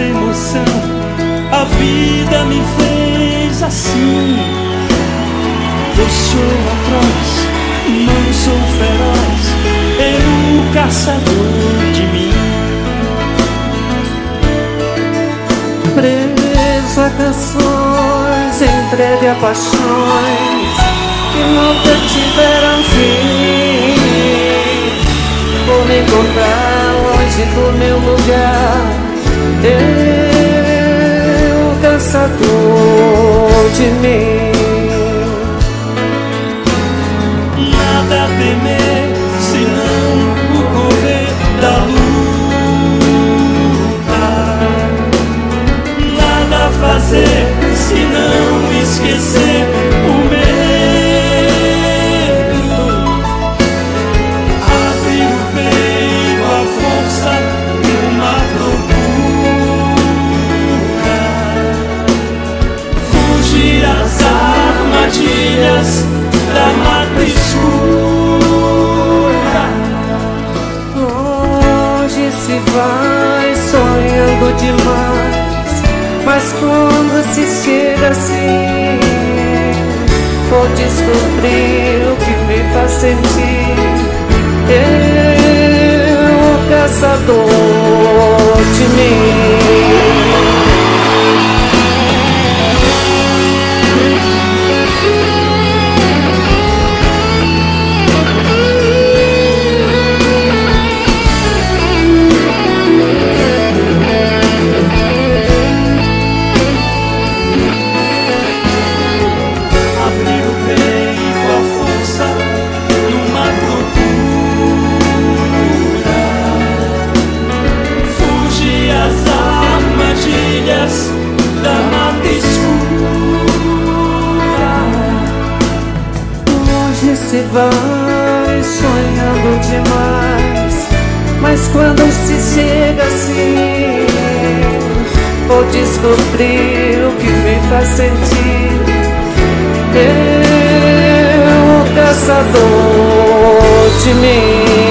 emoção, a vida me fez assim. Eu sou atroz, não sou feroz, eu caçador de mim. Preso a canções, entregue a paixões que nunca tiveram fim. Vou me encontrar longe do meu lugar, eu, caçador de mim. Nada a temer, senão o correr da luta. Nada a fazer, senão esquecer o medo. Abrir o peito à força numa procura. Fugir às armadilhas da mata escura. Hoje se vai sonhando demais, mas quando se chega assim, vou descobrir o que me faz sentir. Eu, caçador de mim. Da mata escura. Hoje se vai sonhando demais, mas quando se chega assim, vou descobrir o que me faz sentir. Eu, caçador de mim.